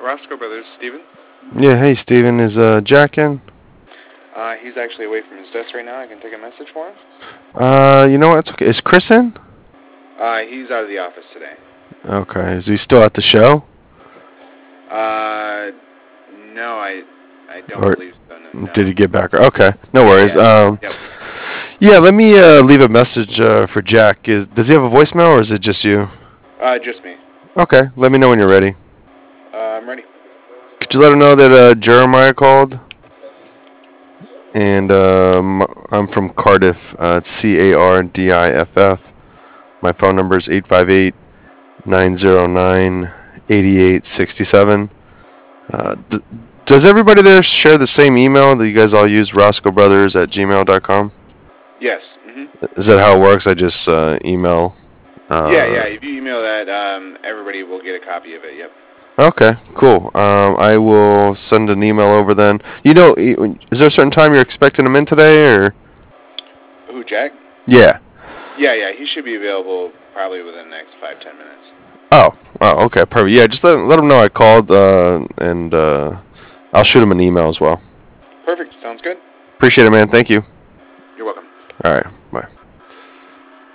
Roscoe Brothers, Steven. Yeah, hey Steven, is Jack in? He's actually away from his desk right now. I can take a message for him. You know what? It's okay. Is Chris in? He's out of the office today. Okay. Is he still at the show? No, I don't Or believe so. No. did he get back? Okay, no worries. Yep. Yeah, let me leave a message for Jack. Does he have a voicemail or is it just you? Just me. Okay, let me know when you're ready. I'm ready. Could you let him know that Jeremiah called? And I'm from Cardiff. It's CARDIFF. My phone number is 858-909-8867. Does everybody there share the same email that you guys all use, roscoebrothers@gmail.com? Yes. Mm-hmm. Is that how it works? I just email? Yeah. If you email that, everybody will get a copy of it. Yep. Okay, cool. I will send an email over then. You know, is there a certain time you're expecting him in today, or? Who, Jack? Yeah. Yeah. He should be available probably within the next 5-10 minutes. Oh, okay, perfect. Yeah, just let him know I called, and I'll shoot him an email as well. Perfect. Sounds good. Appreciate it, man. Thank you. You're welcome. All right.